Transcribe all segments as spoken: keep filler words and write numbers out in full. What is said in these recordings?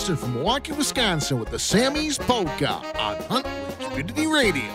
Jackson from Milwaukee, Wisconsin with the Sammy's Polka on Huntley Community Radio.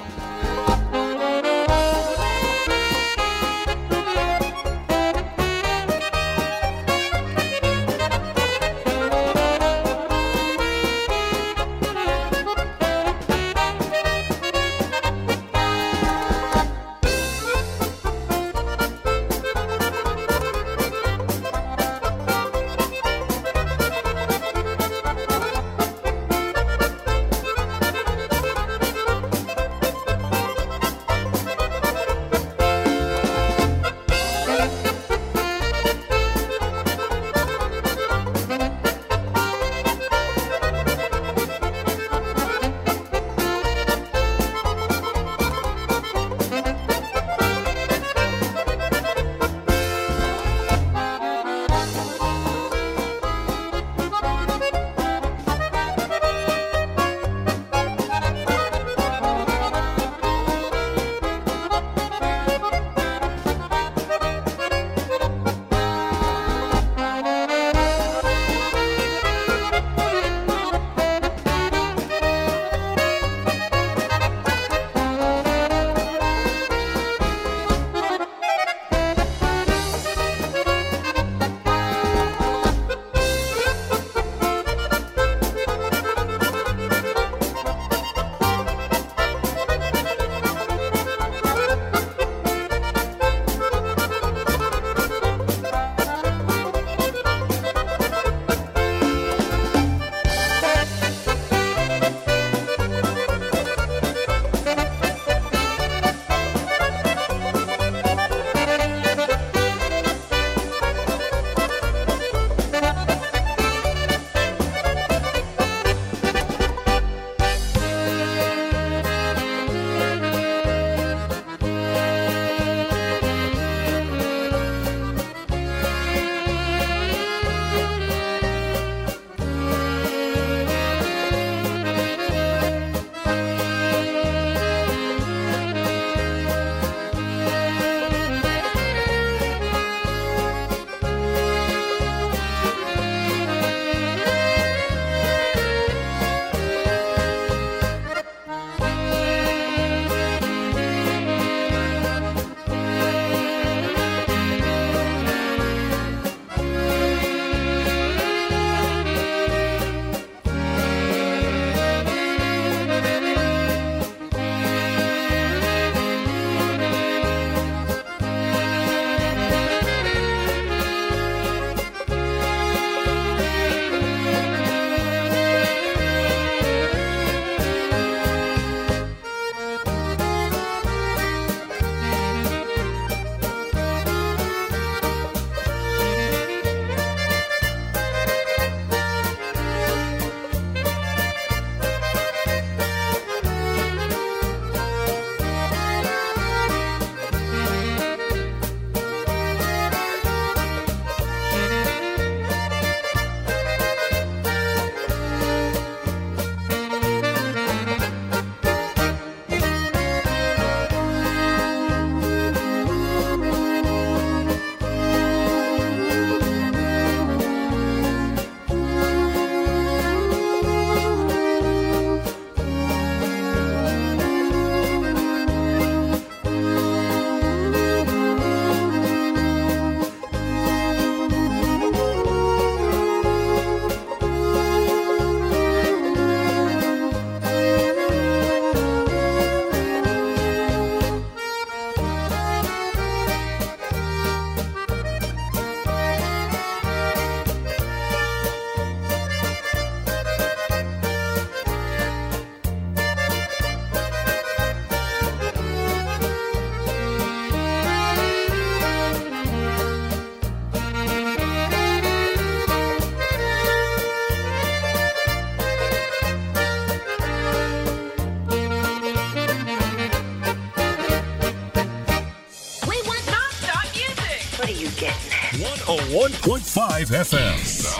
one oh one point five F M.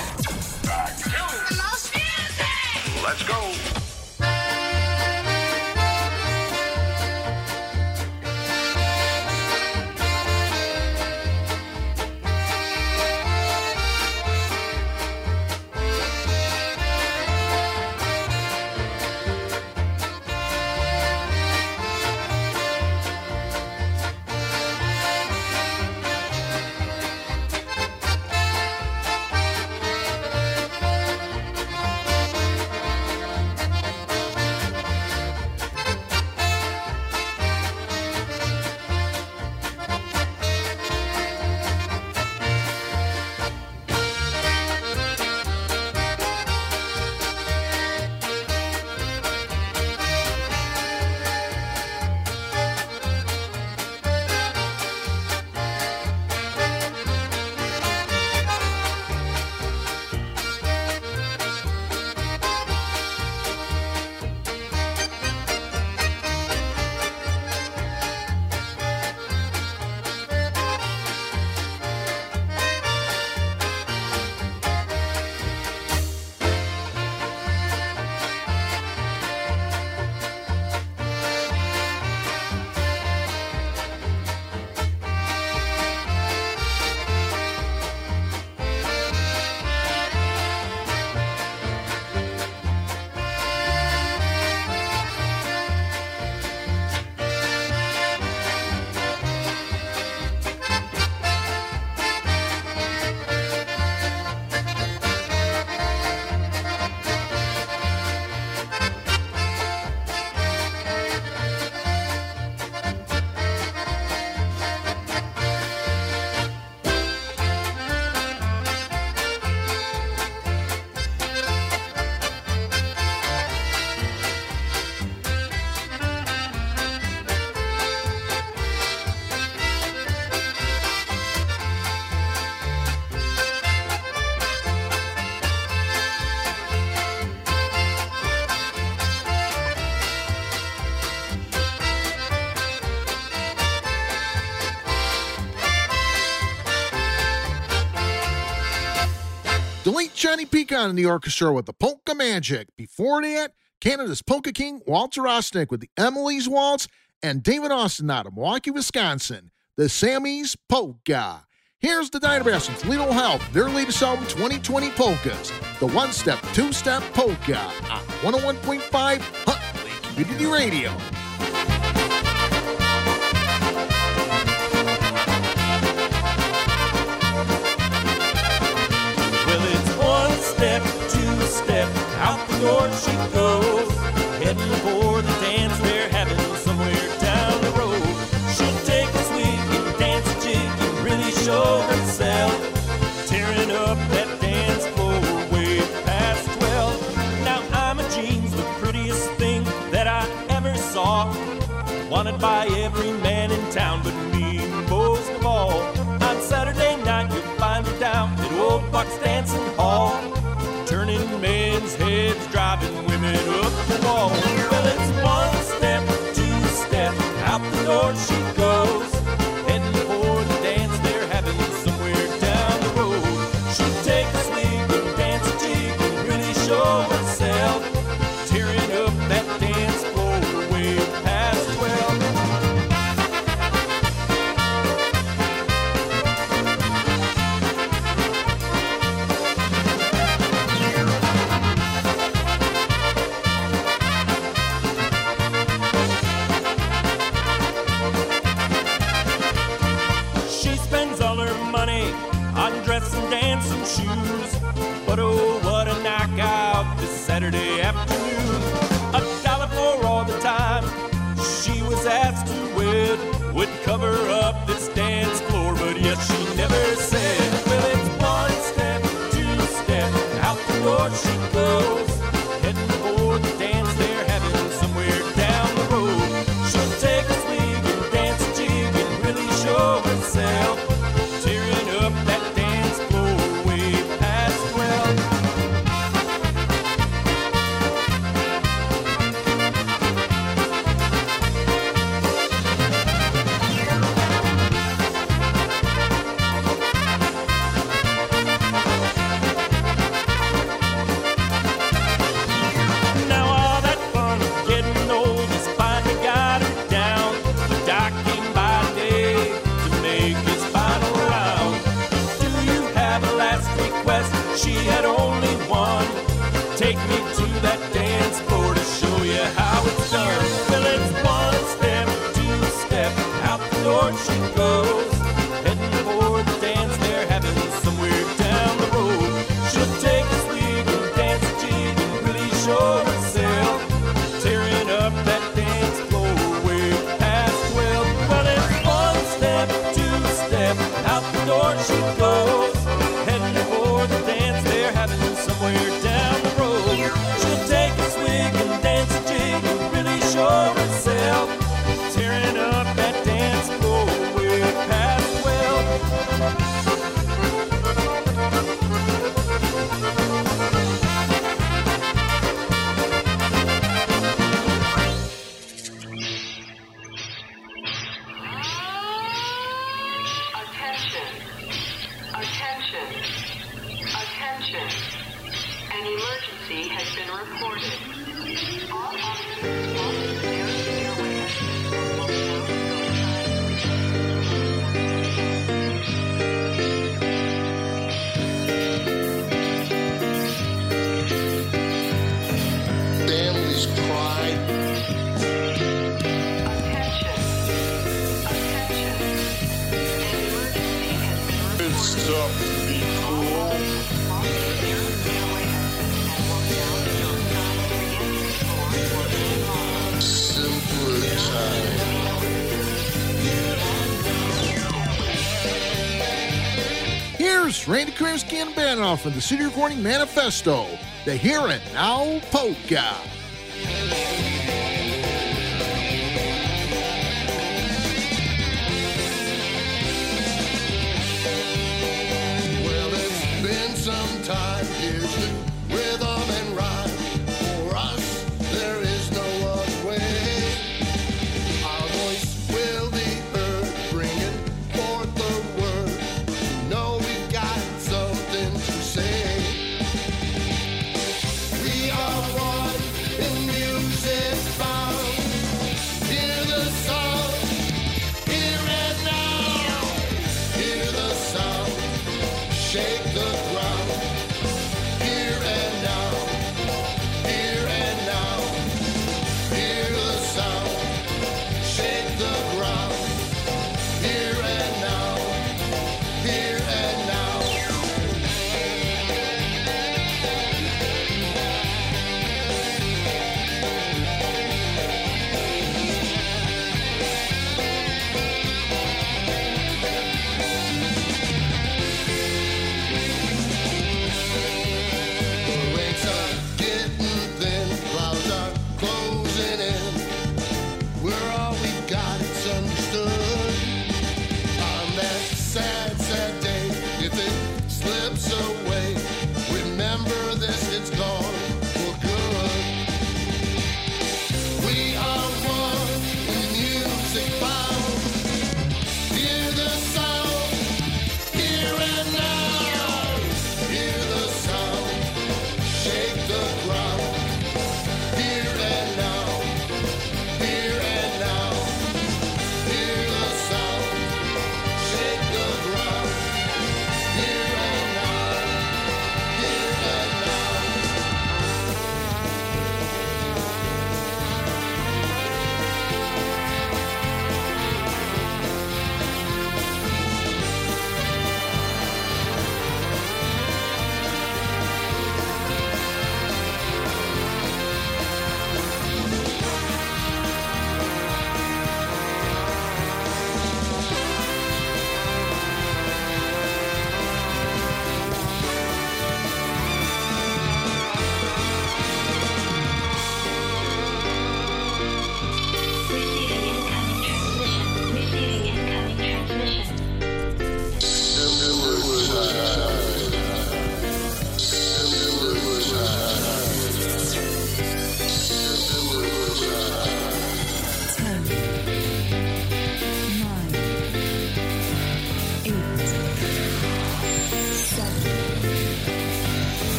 Los Music! Let's go. Delete Johnny Pecan in the orchestra with the Polka Magic. Before that, Canada's Polka King Walter Osnick with the Emily's Waltz, and David Austin out of Milwaukee, Wisconsin, the Sammy's Polka. Here's the Dynabass with Toledo Health, their latest album, twenty twenty Polkas, the one-step, two-step polka on one oh one point five Huntley Community Radio. Well, it's one step, two step, out the door she goes, heading for the dance they're having somewhere down the road. She'll take a swig and dance a jig and really show herself, tearing up that dance floor way past twelve. Now I'm a Jeans, the prettiest thing that I ever saw, wanted by every man in town but me most of all. On Saturday night you'll find her down at Old Buck's Dancing Hall, turning men's heads, driving women up the wall. Well, it's one step, two step, out the door she goes, heading for the dance they're having somewhere down the road. She'll take a swig and dance a jig and really show herself, tearing up that dance floor way past twelve. And dancing shoes, but oh, what a knockout this Saturday afternoon. A dollar for all the time she was asked to wed would cover up this dance floor, but yes, she never said. Well, it's one step, two step, out the door she goes, heading for the dance they're having somewhere down the road. She'll take a swig and dance a jig and really show herself, tearing up that she had only one. Take me to that dance floor to show you how it's done. Well, it's one step, two step, out the door she goes, heading for the dance they're having somewhere down the road. She'll take a swig and dance a jig and really show herself, tearing up that dance floor way past twelve. Well, it's one step, two step, out the door she goes, heading for the dance they're having somewhere down the road. She'll take a swig and dance a jig and really show herself, tearing up that dance floor way past twelve. Here's Randy Kransky and Banoff from the City Recording Manifesto, the Here and Now Polka. Well, it's been some time, here's the rhythm and rhyme. For us, there is no other way. Our voice will be heard, bringing forth the word. You know we've got something to say.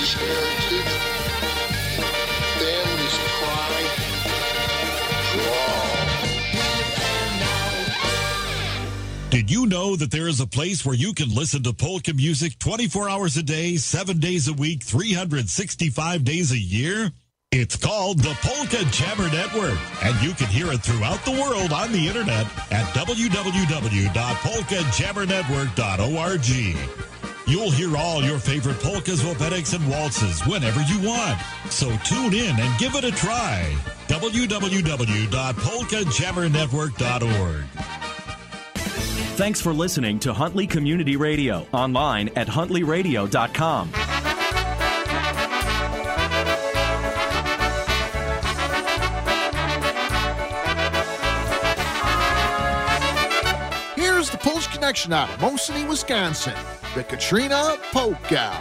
his heritage, family's pride, draw. Did you know that there is a place where you can listen to polka music twenty-four hours a day, seven days a week, three hundred sixty-five days a year? It's called the Polka Jammer Network, and you can hear it throughout the world on the internet at w w w dot polka jammer network dot org. You'll hear all your favorite polkas, wopetics, and waltzes whenever you want. So tune in and give it a try. w w w dot polka jammer network dot org. Thanks for listening to Huntley Community Radio, online at huntley radio dot com. Here's the Polish Connection out of Mosinee, Wisconsin, the Katrina Polka.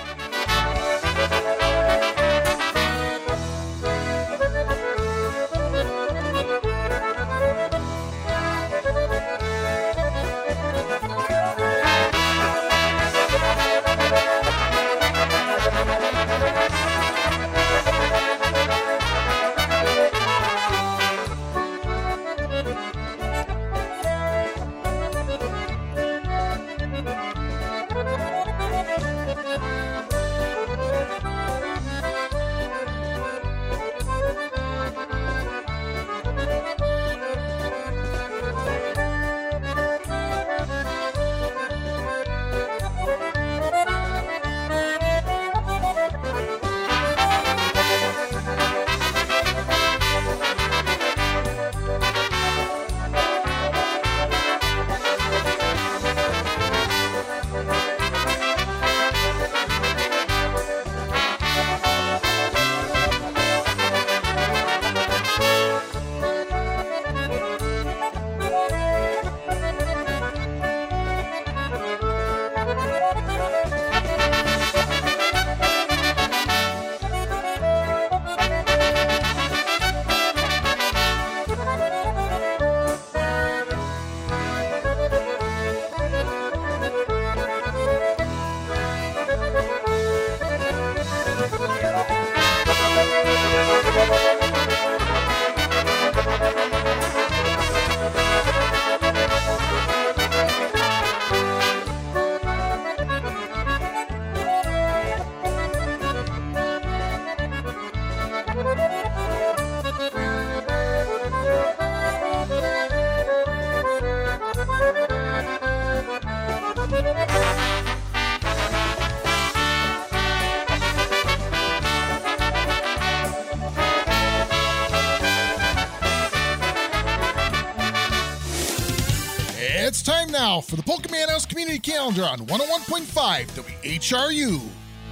It's time now for the Polka Man House Community Calendar on one oh one point five W H R U.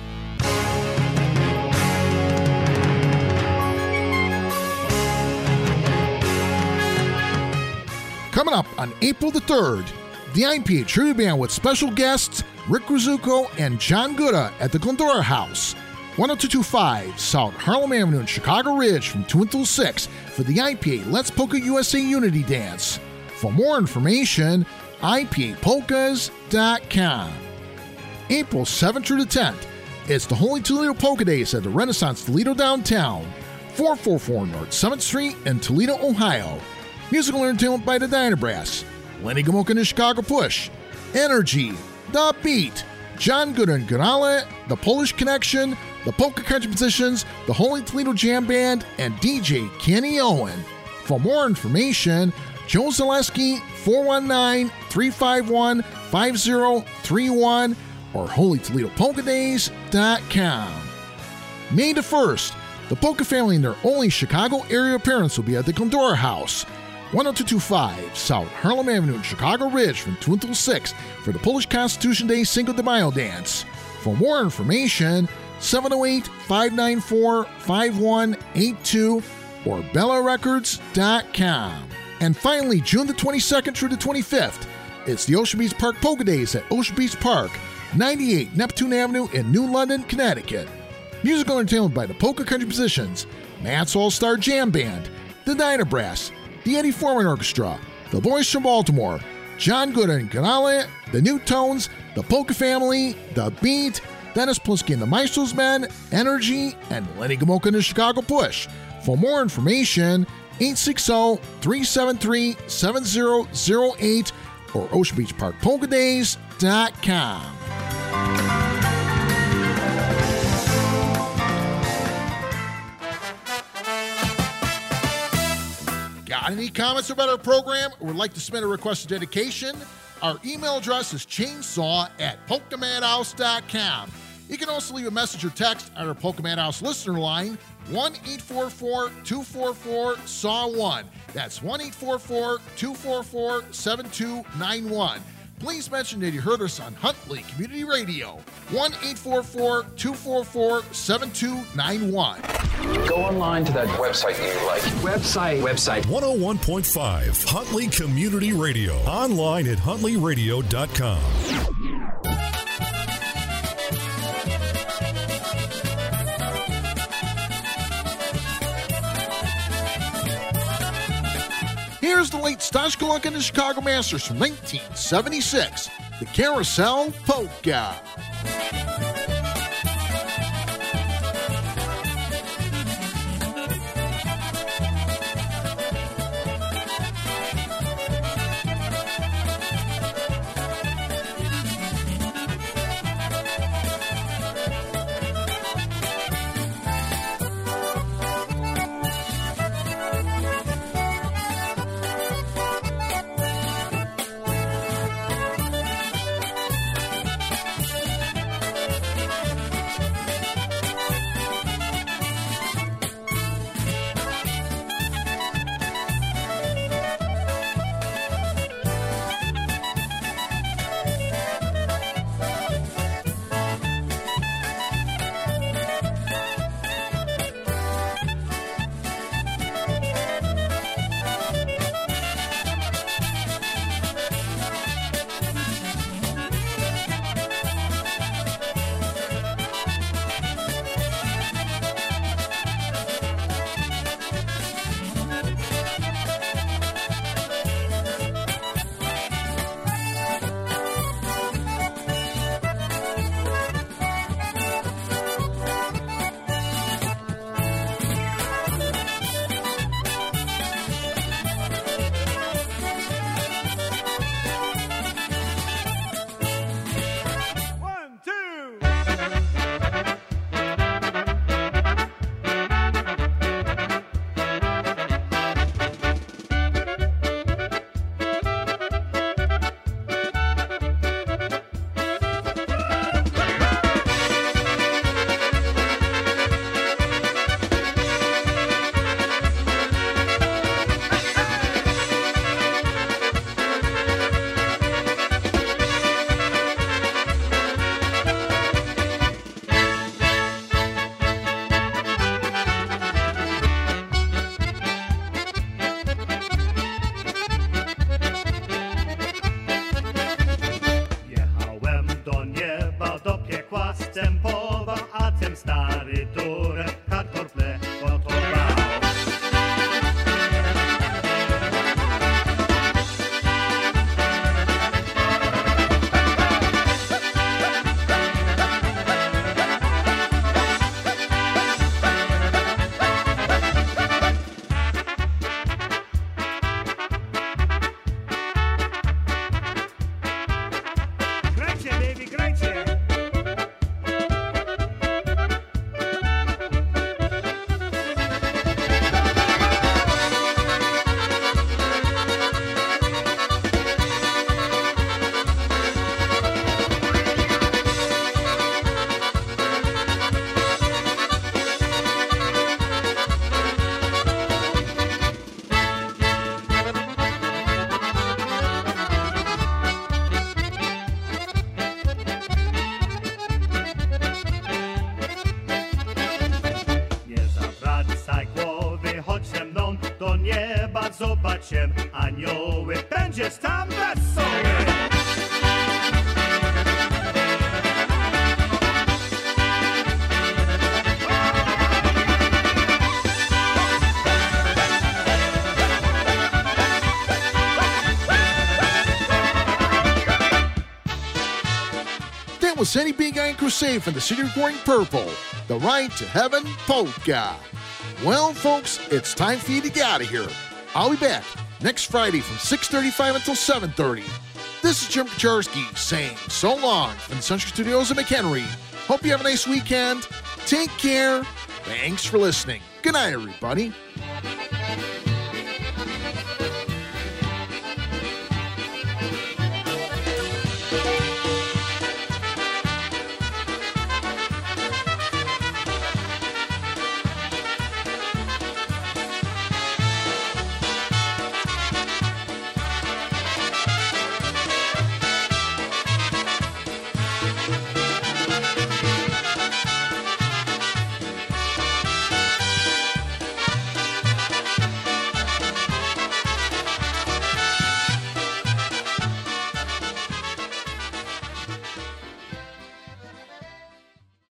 Coming up on April the third, the I P A Tribute Band with special guests Rick Rizuko and John Gutta at the Glendora House, one oh two two five South Harlem Avenue in Chicago Ridge from two until six for the I P A Let's Polka U S A Unity Dance. For more information, I P A polkas dot com. April seventh through the tenth, it's the Holy Toledo Polka Days at the Renaissance Toledo Downtown, four forty-four North seventh Street in Toledo, Ohio. Musical entertainment by the Dynabrass, Lenny Gomulka and the Chicago Push, Energy, The Beat, John Good and Ganale, The Polish Connection, The Polka Country Musicians, The Holy Toledo Jam Band, and D J Kenny Owen. For more information, Joe Zaleski, four one nine, three five one, five zero three one or holy toledo polka days dot com. May the first, the Polka family and their only Chicago area appearance will be at the Glendora House, one oh two two five South Harlem Avenue in Chicago Ridge from two until six for the Polish Constitution Day Cinco de Mayo dance. For more information, seven oh eight, five nine four, five one eight two or bella records dot com. And finally, June the twenty-second through the twenty-fifth, it's the Ocean Beach Park Polka Days at Ocean Beach Park, ninety-eight Neptune Avenue in New London, Connecticut. Musical entertainment by the Polka Country Musicians, Matt's All-Star Jam Band, the Dynabrass, the Eddie Foreman Orchestra, the Boys from Baltimore, John Good and Ganale, the New Tones, the Polka Family, the Beat, Dennis Plisky and the Maestros Men, Energy, and Lenny Gomulka and the Chicago Push. For more information, eight six zero, three seven three, seven zero zero eight or ocean beach park polka days dot com. Got any comments about our program or would like to submit a request of dedication? Our email address is chainsaw at polka madhouse dot com. You can also leave a message or text on our Polka Madhouse listener line, one eight four four, two four four, S A W one. That's one eight four four, two four four, seven two nine one. Please mention that you heard us on Huntley Community Radio, one eight four four, two four four, seven two nine one. Go online to that website you like. Website. Website. one oh one point five Huntley Community Radio. Online at huntley radio dot com. Here's the late Stashko Luck and the Chicago Masters from nineteen seventy-six, the Carousel Polka. zobaczem anioły, będziesz tam wesoły. That was Sandy B. Guy and Crusade from the City Recording Purple, the Ride to Heaven polka. Well, folks, it's time for you to get out of here. I'll be back next Friday from six thirty-five until seven thirty. This is Jim Kaczarski saying so long from the Sunshine Studios in McHenry. Hope you have a nice weekend. Take care. Thanks for listening. Good night, everybody.